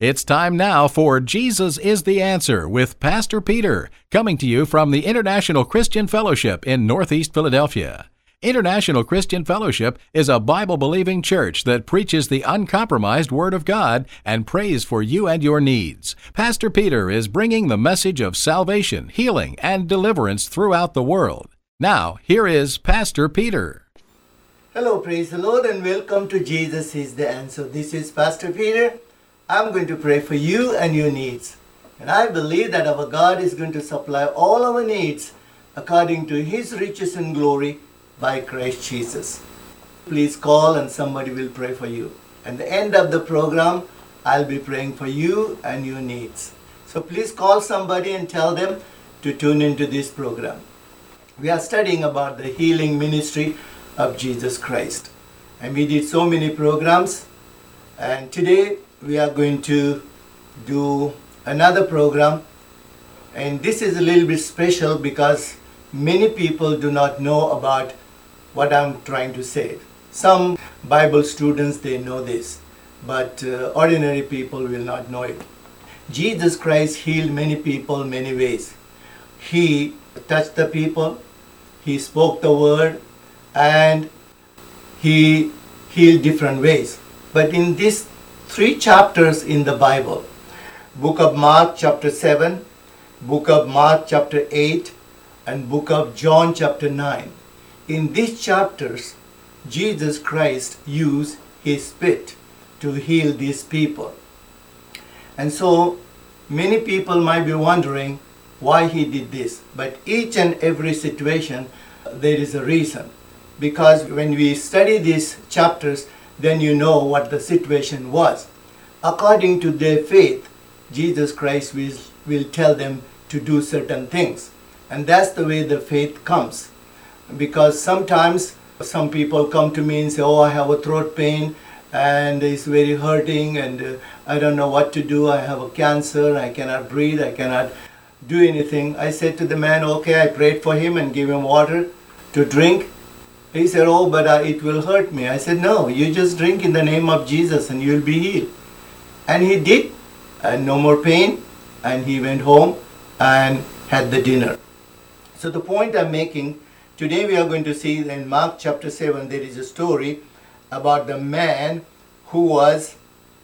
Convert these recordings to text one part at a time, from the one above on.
It's time now for Jesus is the Answer with Pastor Peter, coming to you from the International Christian Fellowship in Northeast Philadelphia. International Christian Fellowship is a Bible-believing church that preaches the uncompromised Word of God and prays for you and your needs. Pastor Peter is bringing the message of salvation, healing, and deliverance throughout the world. Now, here is Pastor Peter. Hello, praise the Lord, and welcome to Jesus is the Answer. This is Pastor Peter. I'm going to pray for you and your needs. And I believe that our God is going to supply all our needs according to His riches and glory by Christ Jesus. Please call and somebody will pray for you. At the end of the program, I'll be praying for you and your needs. So please call somebody and tell them to tune into this program. We are studying about the healing ministry of Jesus Christ. And we did so many programs. And today we are going to do another program. And this is a little bit special because many people do not know about what I'm trying to say. Some Bible students, they know this, but ordinary people will not know it. Jesus Christ healed many people many ways. He touched the people, He spoke the word, and He healed different ways. But in these 3 chapters in the Bible, Book of Mark chapter 7, Book of Mark chapter 8, and Book of John chapter 9, in these chapters, Jesus Christ used His spit to heal these people. And so, many people might be wondering why He did this. But each and every situation, there is a reason. Because when we study these chapters, then you know what the situation was. According to their faith, Jesus Christ will tell them to do certain things. And that's the way the faith comes. Because sometimes some people come to me and say, oh, I have a throat pain and it's very hurting and I don't know what to do. I have a cancer, I cannot breathe, I cannot do anything. I said to the man, okay, I prayed for him and gave him water to drink. He said, oh, but it will hurt me. I said, no, you just drink in the name of Jesus and you'll be healed. And he did, and no more pain, and he went home and had the dinner. So the point I'm making, today we are going to see in Mark chapter 7, there is a story about the man who was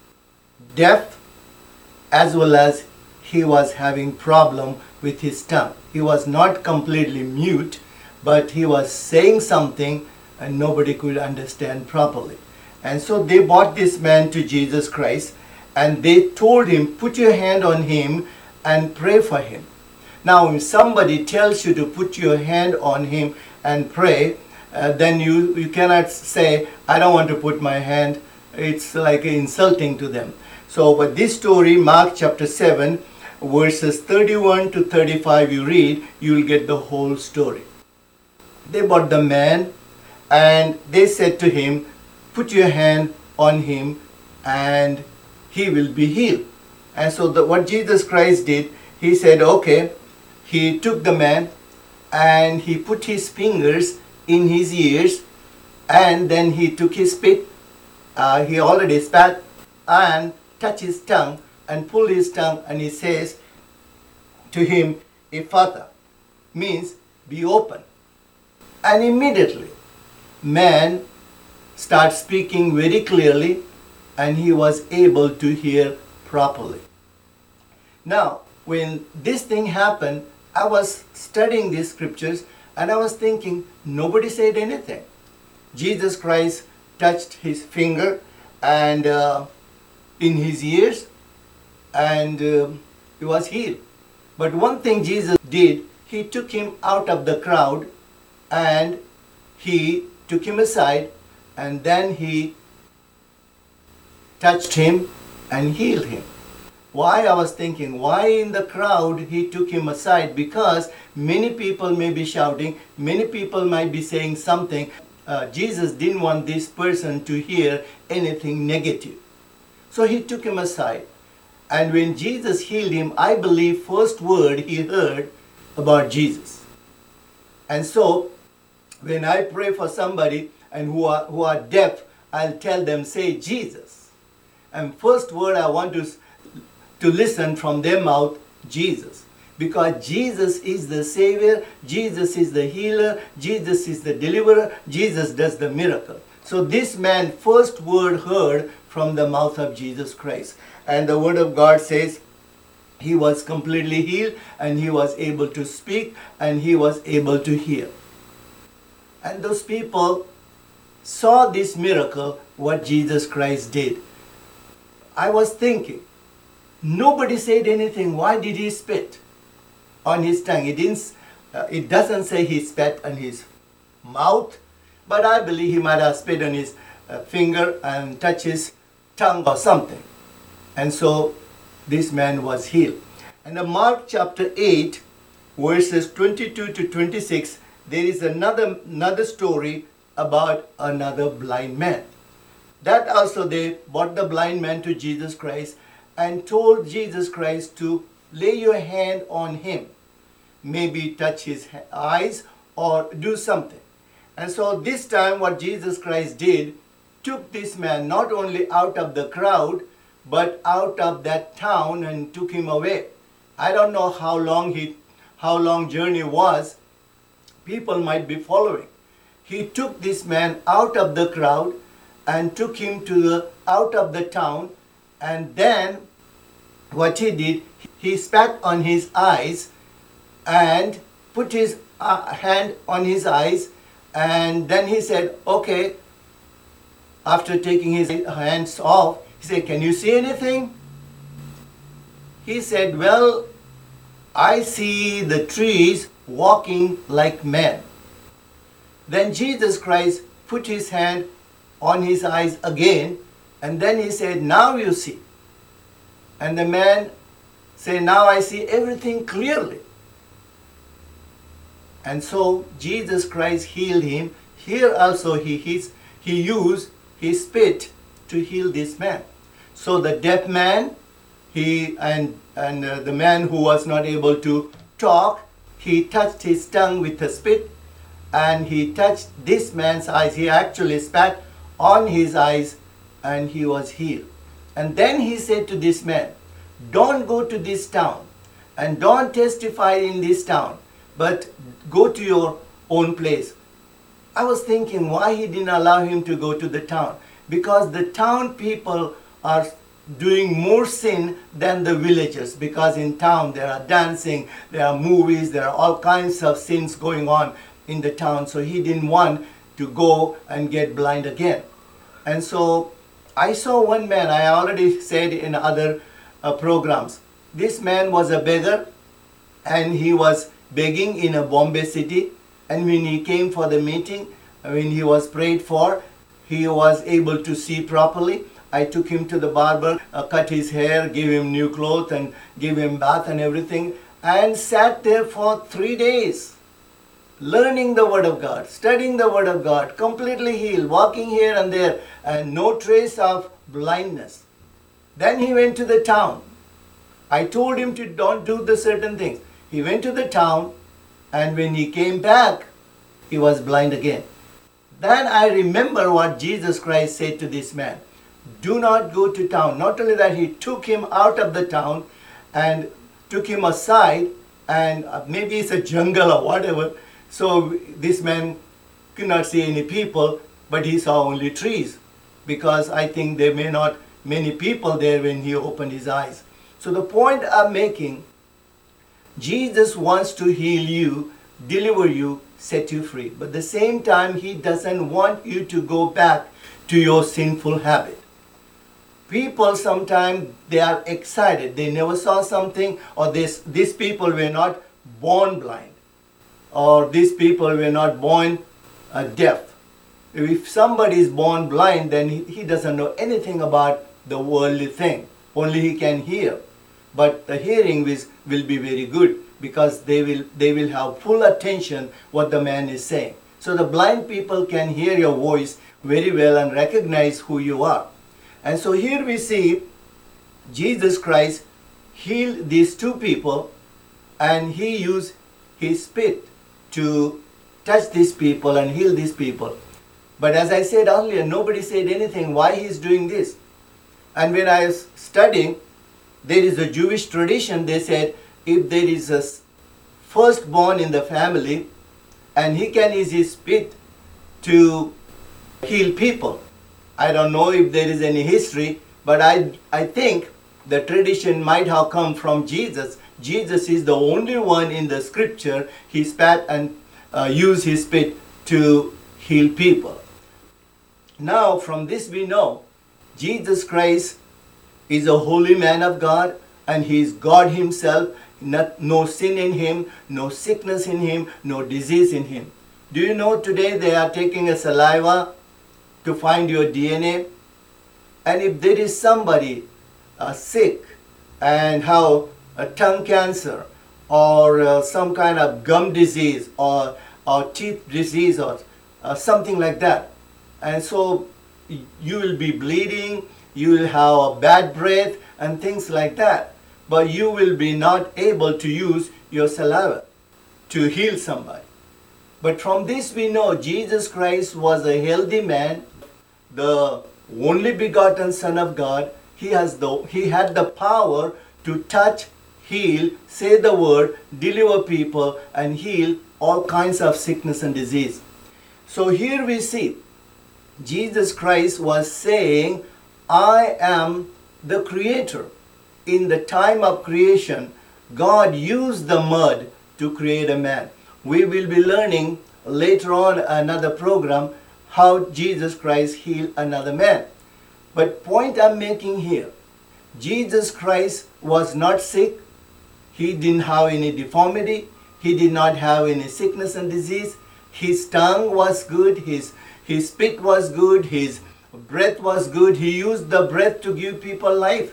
deaf as well as he was having problem with his tongue. He was not completely mute, but he was saying something and nobody could understand properly. And so they brought this man to Jesus Christ and they told him, put your hand on him and pray for him. Now, if somebody tells you to put your hand on him and pray, then you cannot say, I don't want to put my hand. It's like insulting to them. So, but this story, Mark chapter 7, verses 31 to 35, you read, you will get the whole story. They brought the man and they said to him, put your hand on him and he will be healed. And so what Jesus Christ did, He said, okay, He took the man and He put His fingers in his ears and then He took His spit, He already spat, and touched his tongue and pulled his tongue, and He says to him, Ephphatha, means be open. And immediately, man starts speaking very clearly and he was able to hear properly. Now, when this thing happened, I was studying these scriptures and I was thinking, nobody said anything. Jesus Christ touched his finger and in his ears and he was healed. But one thing Jesus did, He took him out of the crowd and He took him aside and then He touched him and healed him. Why? I was thinking, why in the crowd He took him aside? Because many people may be shouting, many people might be saying something. Jesus didn't want this person to hear anything negative. So He took him aside. And when Jesus healed him, I believe first word he heard about Jesus. And so, when I pray for somebody and who are deaf, I'll tell them, say Jesus. And first word I want to to listen from their mouth Jesus. Because Jesus is the Savior, Jesus is the healer, Jesus is the deliverer, Jesus does the miracle. So this man first word heard from the mouth of Jesus Christ. And the word of God says he was completely healed and he was able to speak and he was able to hear. And those people saw this miracle, what Jesus Christ did. I was thinking, nobody said anything. Why did he spit on his tongue? It doesn't say he spat on his mouth, but I believe he might have spit on his finger and touched his tongue or something. And so this man was healed. And in Mark chapter 8, verses 22 to 26, there is another story about another blind man. That also they brought the blind man to Jesus Christ and told Jesus Christ to lay your hand on him, maybe touch his eyes or do something. And so this time what Jesus Christ did, took this man not only out of the crowd, but out of that town and took him away. I don't know how long journey was. People might be following. He took this man out of the crowd and took him out of the town, and then what he did, he spat on his eyes and put his hand on his eyes, and then he said, okay, after taking his hands off, he said, can you see anything? He said, well, I see the trees walking like men. Then Jesus Christ put his hand on his eyes again, and then he said, now you see. And the man said, now I see everything clearly. And so Jesus Christ healed him. Here also he used his spit to heal this man. So the deaf man, the man who was not able to talk, he touched his tongue with a spit, and he touched this man's eyes. He actually spat on his eyes and he was healed. And then he said to this man, don't go to this town and don't testify in this town, but go to your own place. I was thinking why he didn't allow him to go to the town. Because the town people are doing more sin than the villagers, because in town there are dancing, there are movies, there are all kinds of sins going on in the town. So he didn't want to go and get blind again. And so I saw one man, I already said in other programs, this man was a beggar and he was begging in a Bombay city, and when he came for the meeting, when he was prayed for, he was able to see properly. I took him to the barber, cut his hair, gave him new clothes and gave him bath and everything, and sat there for 3 days learning the Word of God, studying the Word of God, completely healed, walking here and there, and no trace of blindness. Then he went to the town. I told him to don't do the certain things. He went to the town, and when he came back, he was blind again. Then I remember what Jesus Christ said to this man. Do not go to town. Not only that, he took him out of the town and took him aside, and maybe it's a jungle or whatever. So this man could not see any people, but he saw only trees, because I think there may not many people there when he opened his eyes. So the point I'm making, Jesus wants to heal you, deliver you, set you free. But at the same time, he doesn't want you to go back to your sinful habit. People sometimes, they are excited. They never saw something, or these people were not born blind, or these people were not born deaf. If somebody is born blind, then he doesn't know anything about the worldly thing. Only he can hear. But the hearing will be very good, because they will have full attention what the man is saying. So the blind people can hear your voice very well and recognize who you are. And so here we see Jesus Christ healed these two people, and he used his spit to touch these people and heal these people. But as I said earlier, nobody said anything why he's doing this. And when I was studying, there is a Jewish tradition. They said if there is a firstborn in the family and he can use his spit to heal people. I don't know if there is any history, but I think the tradition might have come from Jesus. Jesus is the only one in the scripture he spat and used his spit to heal people. Now from this we know Jesus Christ is a holy man of God, and he is God himself. No sin in him, no sickness in him, no disease in him. Do you know today they are taking a saliva to find your DNA? And if there is somebody sick and have a tongue cancer or some kind of gum disease or teeth disease or something like that, and so you will be bleeding, you will have a bad breath and things like that, but you will be not able to use your saliva to heal somebody. But from this we know Jesus Christ was a healthy man, the only begotten Son of God. He had the power to touch, heal, say the word, deliver people, and heal all kinds of sickness and disease. So here we see Jesus Christ was saying, I am the creator. In the time of creation, God used the mud to create a man. We will be learning later on another program how Jesus Christ healed another man. But point I'm making here, Jesus Christ was not sick. He didn't have any deformity. He did not have any sickness and disease. His tongue was good. His spit was good. His breath was good. He used the breath to give people life.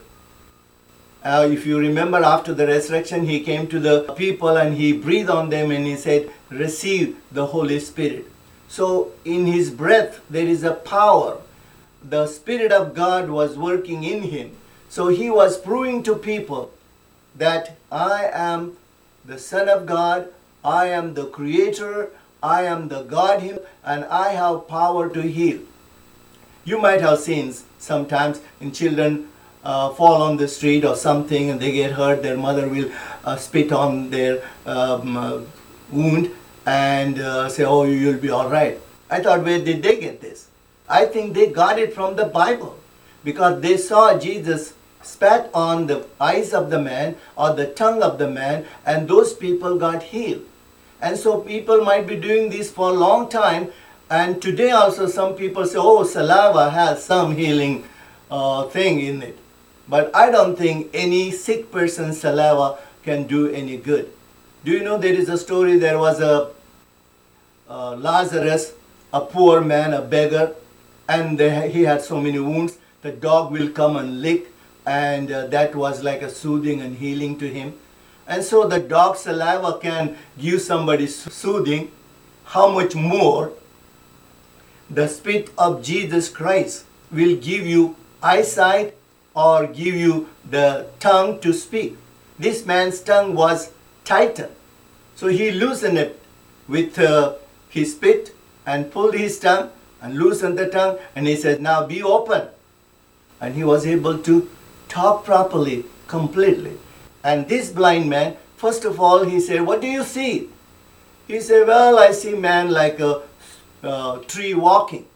If you remember, after the resurrection, he came to the people and he breathed on them and he said, receive the Holy Spirit. So in his breath, there is a power. The Spirit of God was working in him. So he was proving to people that I am the Son of God, I am the Creator, I am the God himself, and I have power to heal. You might have seen sometimes in children fall on the street or something and they get hurt, their mother will spit on their wound and say, oh, you'll be all right. I thought, where did they get this? I think they got it from the Bible, because they saw Jesus spat on the eyes of the man or the tongue of the man, and those people got healed. And so people might be doing this for a long time, and today also some people say, oh, saliva has some healing thing in it. But I don't think any sick person's saliva can do any good. Do you know there is a story, there was a Lazarus, a poor man, a beggar, and he had so many wounds, the dog will come and lick, and that was like a soothing and healing to him. And so the dog's saliva can give somebody soothing. How much more the spit of Jesus Christ will give you eyesight or give you the tongue to speak. This man's tongue was tightened. So he loosened it with his spit and pulled his tongue and loosened the tongue, and he said, now be open. And he was able to talk properly, completely. And this blind man, first of all, he said, what do you see? He said, well, I see man like a tree walking.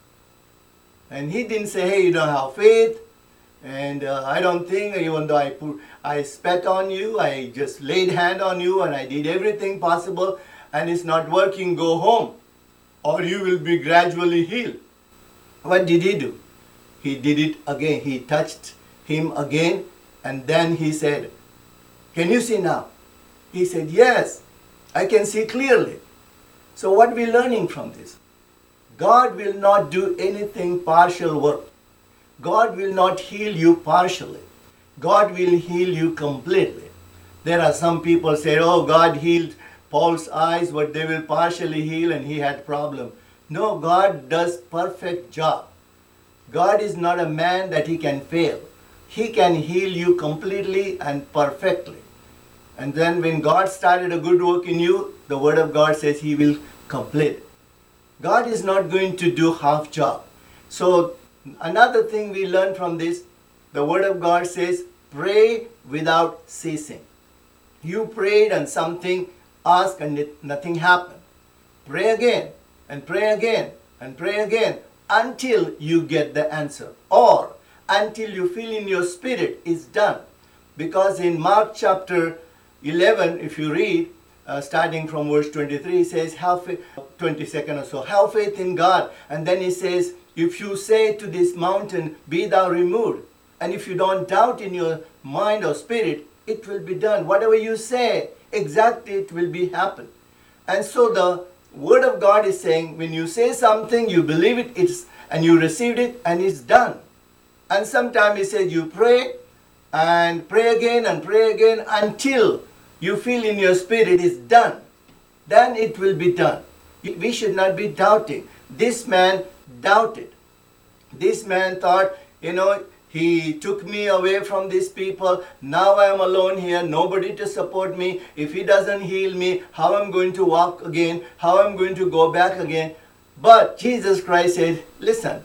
And he didn't say, hey, you don't have faith. And I don't think, even though I spat on you, I just laid hand on you and I did everything possible and it's not working, go home. Or you will be gradually healed. What did he do? He did it again. He touched him again, and then he said, can you see now? He said, yes, I can see clearly. So what are we learning from this? God will not do anything partial work. God will not heal you partially. God will heal you completely. There are some people say, oh, God healed Paul's eyes, but they will partially heal and he had problem. No, God does perfect job. God is not a man that he can fail. He can heal you completely and perfectly. And then when God started a good work in you, the word of God says he will complete. God is not going to do half job. So another thing we learn from this, the word of God says, pray without ceasing. You prayed and something asked and nothing happened. Pray again and pray again and pray again until you get the answer, or until you feel in your spirit it's done. Because in Mark chapter 11, if you read, starting from verse 23, he says, have faith, 22nd or so, have faith in God. And then he says, if you say to this mountain, be thou removed, and if you don't doubt in your mind or spirit, it will be done. Whatever you say, exactly it will be happen. And so the word of God is saying, when you say something, you believe it, and you received it, and it's done. And sometimes he says, you pray, and pray again until you feel in your spirit it's done. Then it will be done. We should not be doubting. This man doubted. This man thought, he took me away from these people. Now I am alone here, nobody to support me. If he doesn't heal me, how I'm going to walk again? How I'm going to go back again? But Jesus Christ said, listen.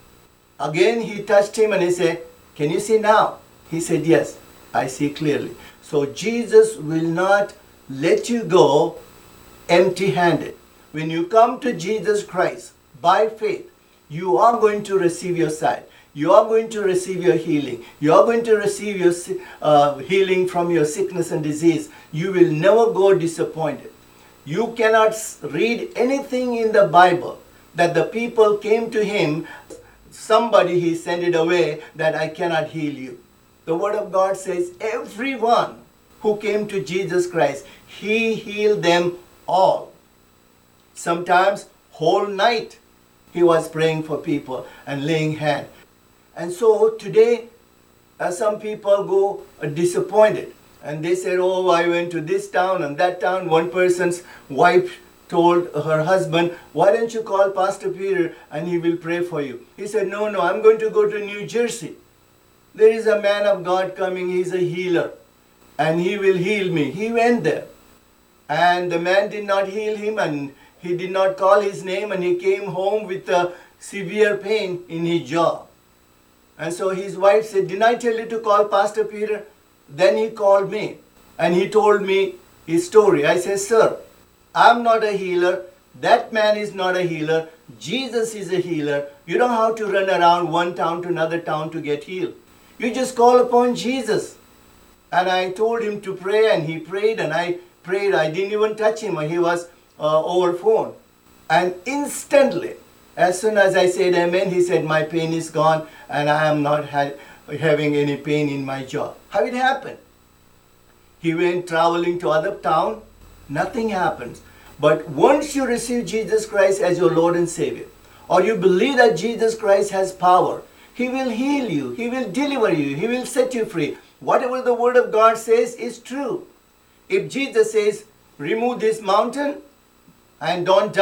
Again he touched him and he said, can you see now? He said, yes, I see clearly. So Jesus will not let you go empty-handed. When you come to Jesus Christ by faith, you are going to receive your sight. You are going to receive your healing. You are going to receive your healing from your sickness and disease. You will never go disappointed. You cannot read anything in the Bible that the people came to him, somebody he sent it away, that I cannot heal you. The word of God says everyone who came to Jesus Christ, he healed them all. Sometimes whole night he was praying for people and laying hands. And so today some people go disappointed. And they said, oh, I went to this town and that town. One person's wife told her husband, why don't you call Pastor Peter and he will pray for you? He said, no, I'm going to go to New Jersey. There is a man of God coming, he's a healer, and he will heal me. He went there. And the man did not heal him, and he did not call his name, and he came home with a severe pain in his jaw. And so his wife said, didn't I tell you to call Pastor Peter? Then he called me, and he told me his story. I said, sir, I'm not a healer. That man is not a healer. Jesus is a healer. You don't have to run around one town to another town to get healed. You just call upon Jesus. And I told him to pray, and he prayed, and I prayed. I didn't even touch him. He was over phone. And instantly, as soon as I said amen, he said, my pain is gone, and I am not having any pain in my jaw. How it happened? He went traveling to other town. Nothing happens. But once you receive Jesus Christ as your Lord and Savior, or you believe that Jesus Christ has power, he will heal you. He will deliver you. He will set you free. Whatever the word of God says is true. If Jesus says, remove this mountain and don't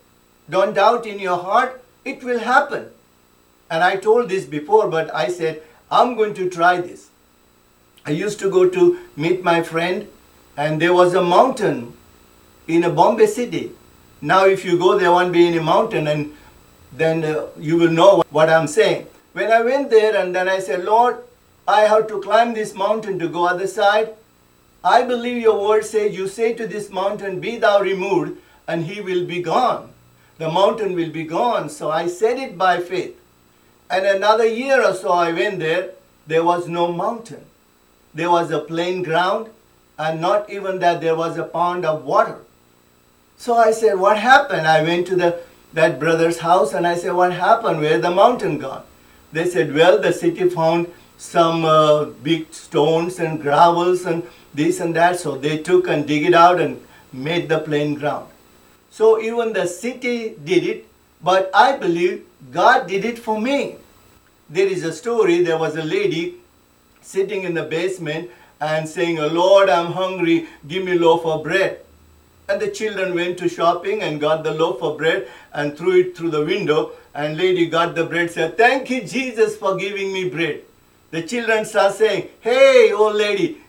doubt in your heart, it will happen. And I told this before, but I said, I'm going to try this. I used to go to meet my friend, and there was a mountain in a Bombay city. Now if you go, there won't be any mountain, and then you will know what I'm saying. When I went there, and then I said, Lord, I have to climb this mountain to go other side. I believe your word says, you say to this mountain, be thou removed, and he will be gone. The mountain will be gone. So I said it by faith. And another year or so I went there was no mountain. There was a plain ground, and not even that, there was a pond of water. So I said, what happened? I went to that brother's house, and I said, what happened? Where the mountain gone? They said, well, the city found some big stones and gravels and this and that. So they took and dig it out and made the plain ground. So even the city did it, but I believe God did it for me. There is a story, there was a lady sitting in the basement and saying, Lord, I'm hungry, give me a loaf of bread. And the children went to shopping and got the loaf of bread and threw it through the window. And lady got the bread, said, thank you, Jesus, for giving me bread. The children start saying, hey, old lady,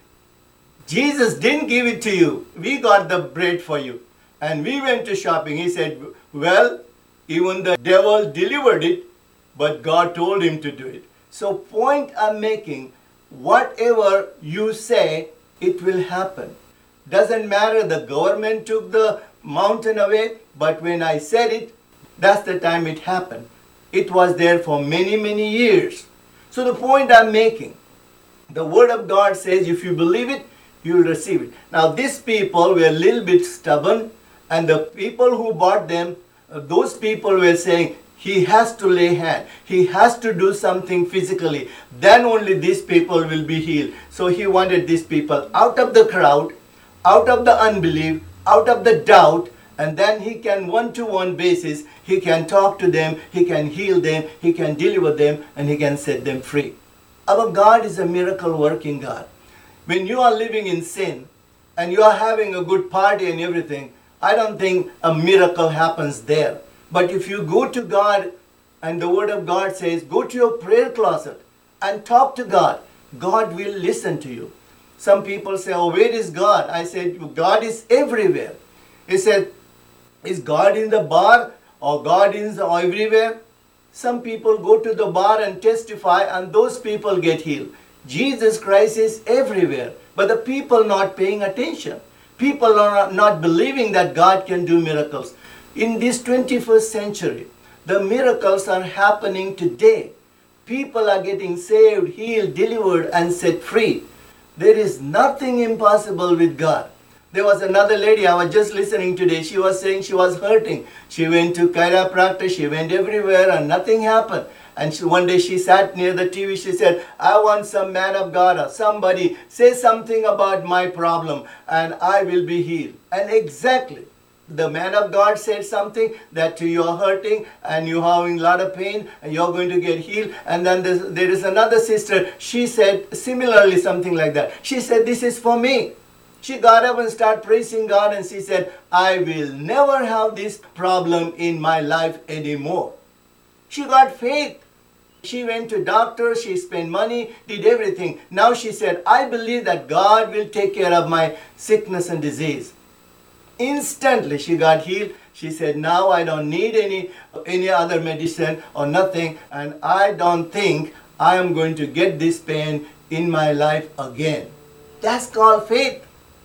Jesus didn't give it to you. We got the bread for you. And we went to shopping. He said, well, even the devil delivered it, but God told him to do it. So point I'm making, whatever you say, it will happen. Doesn't matter the government took the mountain away, but when I said it, that's the time it happened. It was there for many, many years. So the point I'm making, the Word of God says if you believe it, you will receive it. Now these people were a little bit stubborn, and the people who bought them, those people were saying, he has to lay hand. He has to do something physically. Then only these people will be healed. So he wanted these people out of the crowd, out of the unbelief, out of the doubt, and then he can one-to-one basis, he can talk to them, he can heal them, he can deliver them, and he can set them free. Our God is a miracle working God. When you are living in sin and you are having a good party and everything, I don't think a miracle happens there. But if you go to God, and the Word of God says, go to your prayer closet and talk to God, God will listen to you. Some people say, oh, where is God? I said, God is everywhere. He said, is God in the bar or God is everywhere? Some people go to the bar and testify, and those people get healed. Jesus Christ is everywhere, but the people not paying attention. People are not believing that God can do miracles. In this 21st century, the miracles are happening today. People are getting saved, healed, delivered, and set free. There is nothing impossible with God. There was another lady I was just listening today. She was saying she was hurting. She went to chiropractor, she went everywhere, and nothing happened. And one day she sat near the TV. She said, I want some man of God or somebody say something about my problem and I will be healed. And exactly, the man of God said something that you are hurting and you are having a lot of pain and you are going to get healed. And then there is another sister. She said similarly something like that. She said, this is for me. She got up and started praising God, and she said, I will never have this problem in my life anymore. She got faith. She went to doctors, she spent money, did everything. Now she said, I believe that God will take care of my sickness and disease. Instantly she got healed. She said, now I don't need any other medicine or nothing, and I don't think I am going to get this pain in my life again. That's called faith.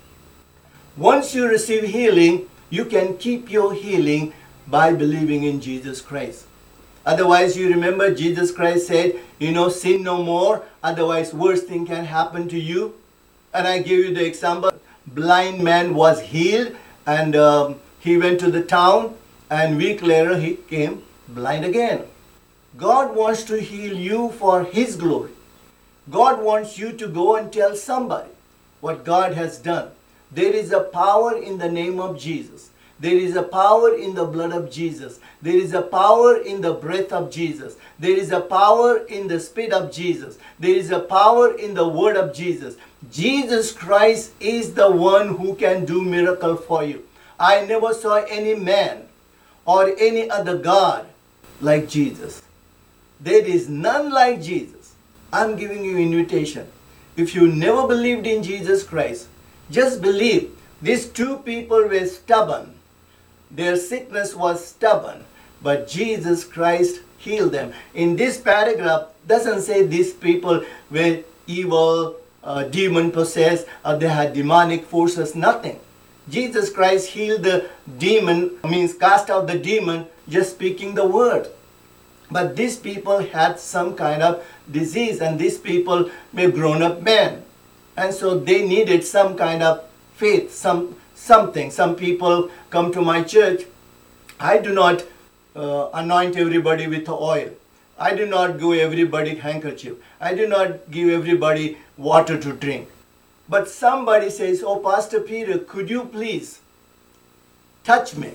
Once you receive healing, you can keep your healing by believing in Jesus Christ. Otherwise, you remember Jesus Christ said, sin no more, otherwise worse thing can happen to you. And I give you the example. Blind man was healed, and he went to the town, and a week later he came blind again. God wants to heal you for His glory. God wants you to go and tell somebody what God has done. There is a power in the name of Jesus. There is a power in the blood of Jesus. There is a power in the breath of Jesus. There is a power in the Spirit of Jesus. There is a power in the Word of Jesus. Jesus Christ is the one who can do miracle for you. I never saw any man or any other God like Jesus. There is none like Jesus. I'm giving you invitation. If you never believed in Jesus Christ, just believe. These two people were stubborn. Their sickness was stubborn, but Jesus Christ healed them. In this paragraph, doesn't say these people were evil, demon possessed, or they had demonic forces, nothing. Jesus Christ healed the demon, means cast out the demon, just speaking the word. But these people had some kind of disease, and these people were grown-up men. And so they needed some kind of faith, something. Some people come to my church. I do not anoint everybody with oil. I do not give everybody handkerchief. I do not give everybody water to drink. But somebody says, oh, Pastor Peter, could you please touch me?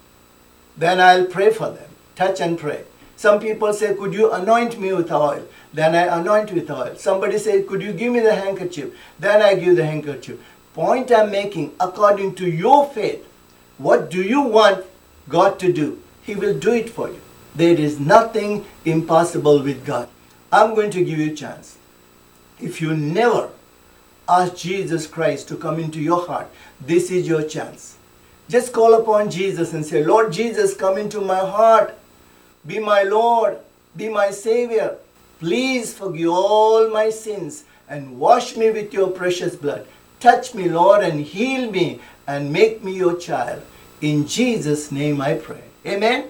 Then I'll pray for them. Touch and pray. Some people say, could you anoint me with oil? Then I anoint with oil. Somebody says, could you give me the handkerchief? Then I give the handkerchief. Point I'm making, according to your faith, what do you want God to do? He will do it for you. There is nothing impossible with God. I'm going to give you a chance. If you never ask Jesus Christ to come into your heart, this is your chance. Just call upon Jesus and say, Lord Jesus, come into my heart. Be my Lord. Be my Savior. Please forgive all my sins and wash me with your precious blood. Touch me, Lord, and heal me and make me your child. In Jesus' name I pray. Amen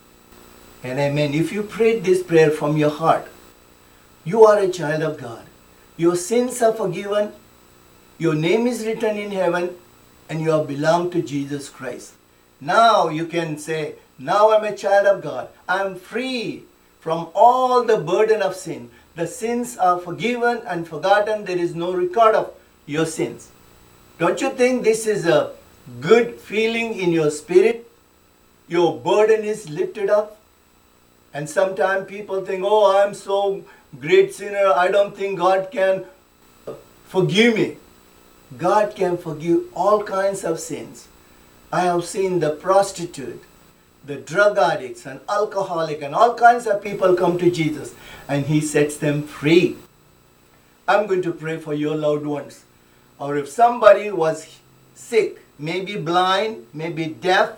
and amen. If you prayed this prayer from your heart, you are a child of God. Your sins are forgiven. Your name is written in heaven, and you are belong to Jesus Christ. Now you can say, now I'm a child of God. I'm free from all the burden of sin. The sins are forgiven and forgotten. There is no record of your sins. Don't you think this is a good feeling in your spirit? Your burden is lifted up. And sometimes people think, oh, I'm so great sinner, I don't think God can forgive me. God can forgive all kinds of sins. I have seen the prostitute, the drug addicts and alcoholic and all kinds of people come to Jesus and He sets them free. I'm going to pray for your loved ones. Or if somebody was sick, maybe blind, maybe deaf,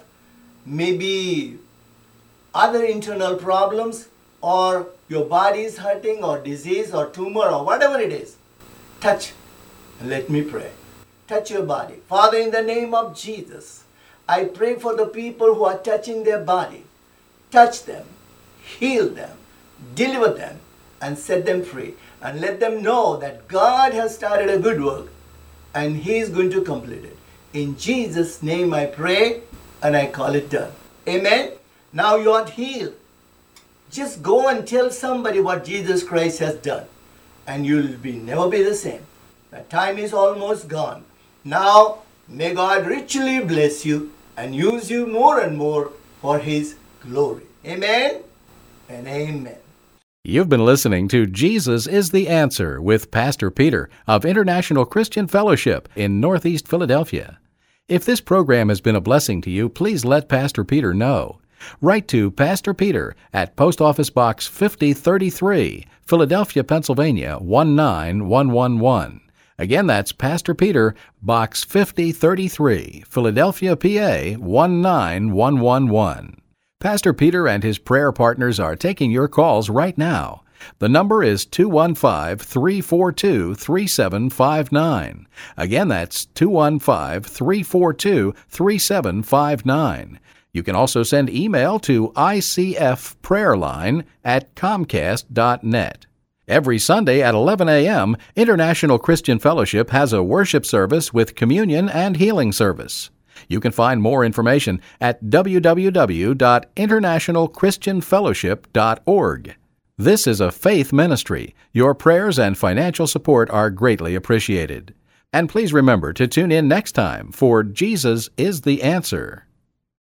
maybe other internal problems, or your body is hurting, or disease, or tumor, or whatever it is, touch and let me pray. Touch your body. Father, in the name of Jesus, I pray for the people who are touching their body. Touch them, heal them, deliver them, and set them free. And let them know that God has started a good work and He is going to complete it. In Jesus' name I pray and I call it done. Amen. Now you are healed. Just go and tell somebody what Jesus Christ has done, and you'll never be the same. The time is almost gone. Now, may God richly bless you and use you more and more for His glory. Amen and amen. You've been listening to Jesus is the Answer with Pastor Peter of International Christian Fellowship in Northeast Philadelphia. If this program has been a blessing to you, please let Pastor Peter know. Write to Pastor Peter at Post Office Box 5033, Philadelphia, Pennsylvania 19111. Again, that's Pastor Peter, Box 5033, Philadelphia, PA 19111. Pastor Peter and his prayer partners are taking your calls right now. The number is 215-342-3759. Again, that's 215-342-3759. You can also send email to icfprayerline@comcast.net. Every Sunday at 11 a.m., International Christian Fellowship has a worship service with communion and healing service. You can find more information at www.internationalchristianfellowship.org. This is a faith ministry. Your prayers and financial support are greatly appreciated. And please remember to tune in next time for Jesus is the Answer.